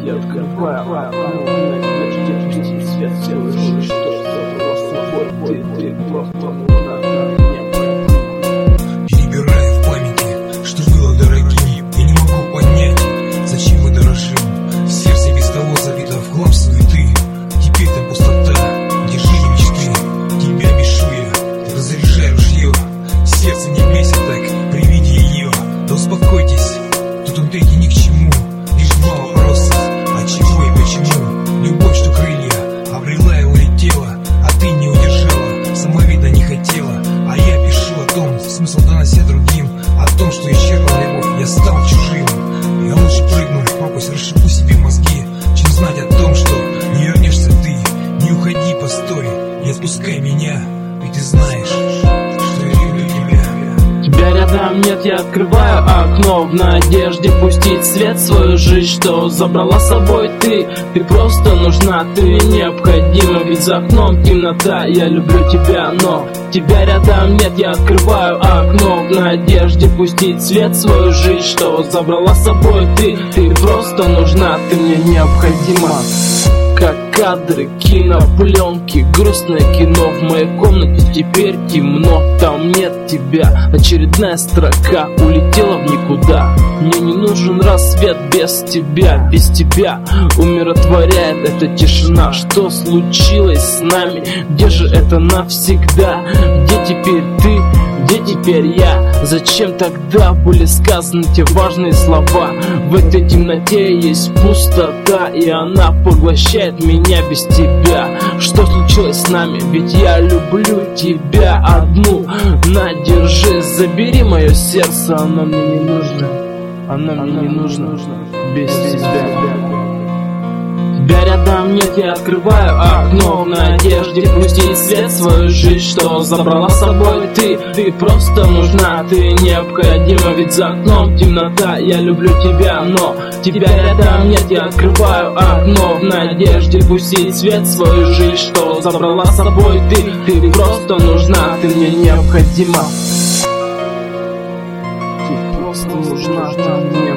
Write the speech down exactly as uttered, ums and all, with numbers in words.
я открываю окно, надежде пустить свет целый жизнь, что забрала с собой ты, ты просто нужна мне. Перебирая в памяти, что было дорогим, я не могу понять, зачем мы дорожим. Сердце без того забито в хлам суеты. Теперь там пустота, где жили мечты. Тебя бешу я, ты разряжаешь ее. Сердце не бесит так при виде ее. Да успокойтесь, тут интриги ни к чему. Лишь два вопроса, от чего и почему. Любовь, что крылья обрела и улетела, а ты не удержала, сама видно не хотела. А я пишу о том, смысл донося другим, о том, что исчерпал любовь, я стал чужим. Я лучше прыгну в пропасть, расшибу себе мозги, чем знать о том, что не вернешься ты. Не уходи, постой, не отпускай меня, ведь ты знаешь, что я люблю тебя. Тебя рядом нет, я открываю окно в надежде пустить свет в свою жизнь, что забрала с собой ты. Ты просто нужна, ты необходима, ведь за окном темнота, я люблю тебя, но тебя рядом нет, я открываю окно в надежде пустить свет в свою жизнь, что забрала с собой ты. Ты просто нужна, ты мне необходима. Как кадры кинопленки, грустное кино в моей комнате теперь темно, там нет тебя. Очередная строка улетела в никуда. Мне не нужен рассвет без тебя, без тебя умиротворяет эта тишина. Что случилось с нами? Где же это навсегда? Где теперь ты? Где теперь я? Зачем тогда были сказаны те важные слова? В этой темноте есть пустота, и она поглощает меня без тебя. Что случилось с нами? Ведь я люблю тебя одну. На, держи, забери мое сердце, оно мне не нужно. Оно мне не нужно без тебя. Тебя рядом нет, я открываю окно в надежде пустить свет в свою жизнь, что забрала с собой ты. Ты просто нужна, ты необходима, ведь за окном темнота, я люблю тебя, но тебя рядом нет, я открываю окно в надежде пустить свет в свою жизнь, что забрала с собой ты. Ты просто нужна, ты мне необходима. Ты просто нужна, ты мне